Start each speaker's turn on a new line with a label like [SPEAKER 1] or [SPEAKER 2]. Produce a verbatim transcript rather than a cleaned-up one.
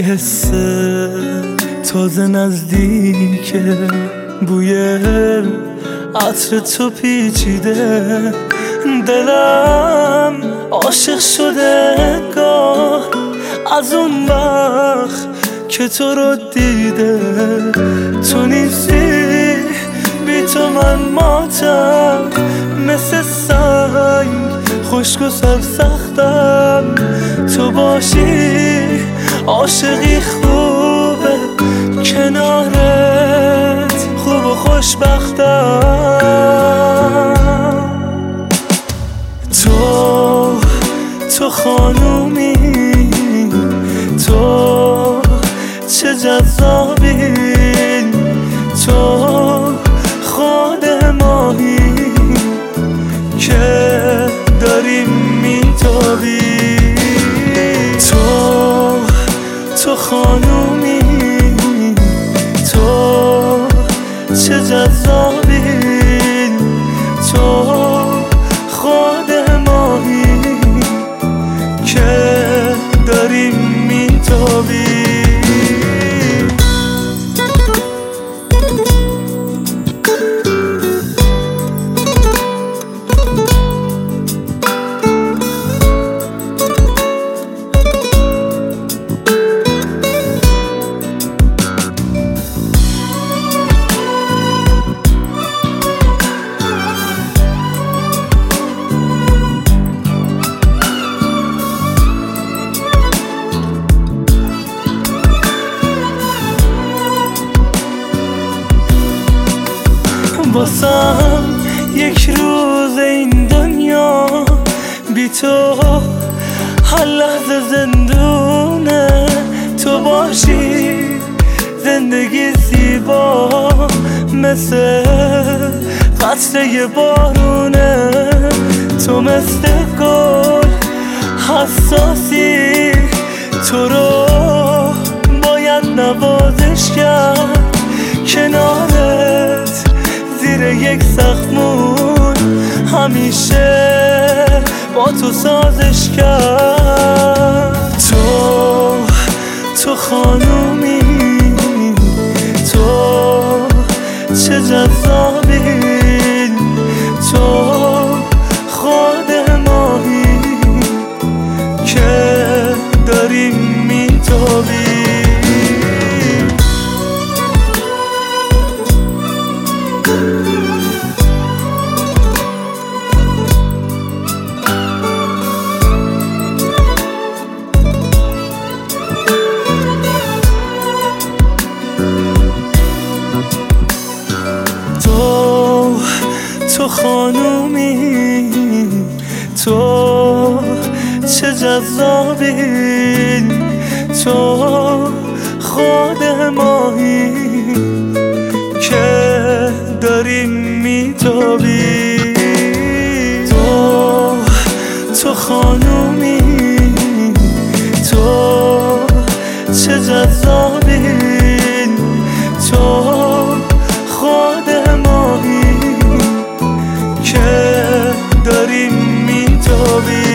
[SPEAKER 1] یه حس تازه نزدیکه، بوی عطر تو پیچیده، دلم عاشق شده گاه از اون وقت که تو رو دیده. تو نیستی بی تو من ماتم، مثل سنگ خشک و سرسختم. تو باشی عاشقی خوبه، کنارت خوب و خوشبختم. تو تو خانومی، تو چه جذابی، تو خود ماهی که داریم میتابی. تو تو خانومی، تو چه جذابی، تو خود ماهی که داریم میتابی. واسم یک روز این دنیا بی تو هر لحظه زندونه. تو باشی زندگی زیبا، مثل قطره بارونه. تو مثل گل حساسی، تو رو باید نوازش کرد، کنارت زیر یک سقفمون همیشه با تو سازش کرد. تو تو خانومی، تو چه جذابی، تو خود ماهی که داریم میتابی. تو خانومی، تو چه جذابی، تو خود ماهی که داریم میتابی. تو تو خانومی، تو چه جذابی، تو خود ماهی که داریم میتابی.